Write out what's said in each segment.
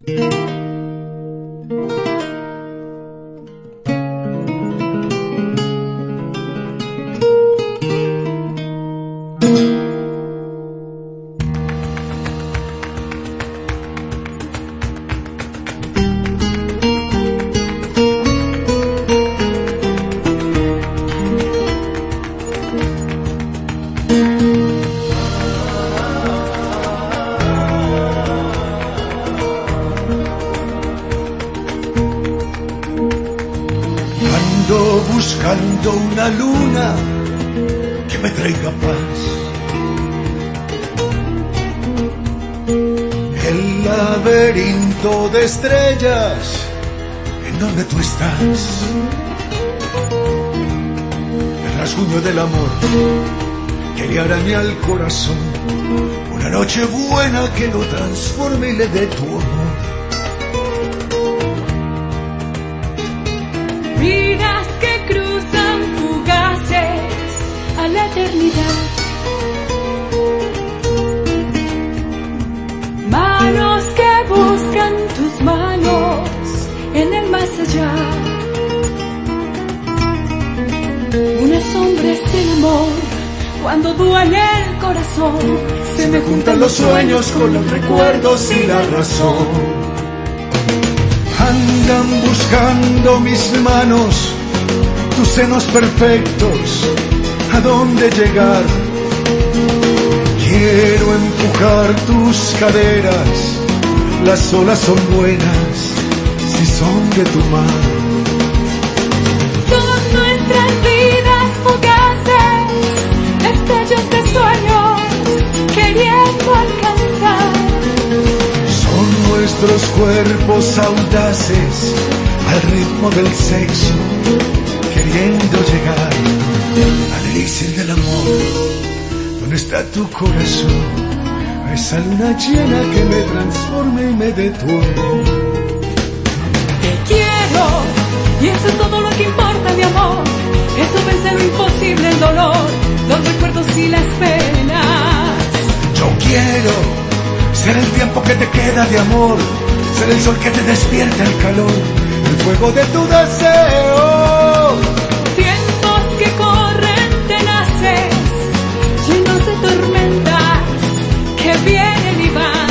Ando buscando una luna que me traiga paz. El laberinto de estrellas en donde tú estás. El rasguño del amor que le araña al corazón. Una noche buena que lo transforme y le dé tu amor. Vidas que cruzan fugaces a la eternidad. Manos que buscan tus manos en el más allá. Una sombra es el amor cuando duele el corazón. Se me juntan los sueños con los recuerdos y la razón. Andan buscando mis manos, tus senos perfectos, ¿a dónde llegar? Quiero empujar tus caderas, las olas son buenas, si son de tu mar. Son nuestras vidas fugaces, destellos de sueños, queriendo alcanzar. Nuestros cuerpos audaces al ritmo del sexo, queriendo llegar al elixir del amor. ¿Dónde está tu corazón? A esa luna llena que me transforme y me dé tu amor. Te quiero, y eso es todo lo que importa, mi amor. Eso vence lo imposible, el dolor, los recuerdos y las penas. Yo quiero ser el tiempo que te queda de amor, ser el sol que te despierta el calor, el fuego de tu deseo. Tiempos que corren tenaces, llenos de tormentas que vienen y van.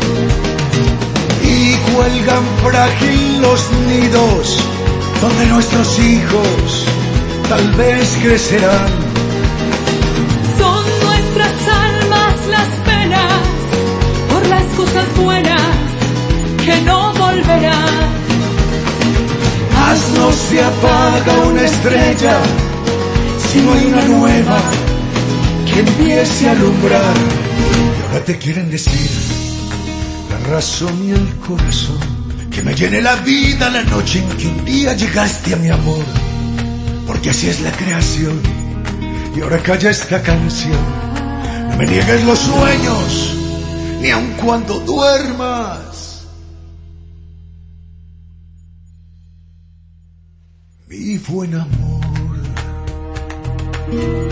Y cuelgan frágil los nidos donde nuestros hijos tal vez crecerán. Son nuestras almas las penas, las cosas buenas que no volverán. Haznos se apaga una estrella si no hay una nueva que empiece a alumbrar. Y ahora te quieren decir la razón y el corazón, que me llene la vida la noche en que un día llegaste a mi amor, porque así es la creación. Y ahora calla esta canción, no me niegues los sueños ni aun cuando duermas, mi buen amor.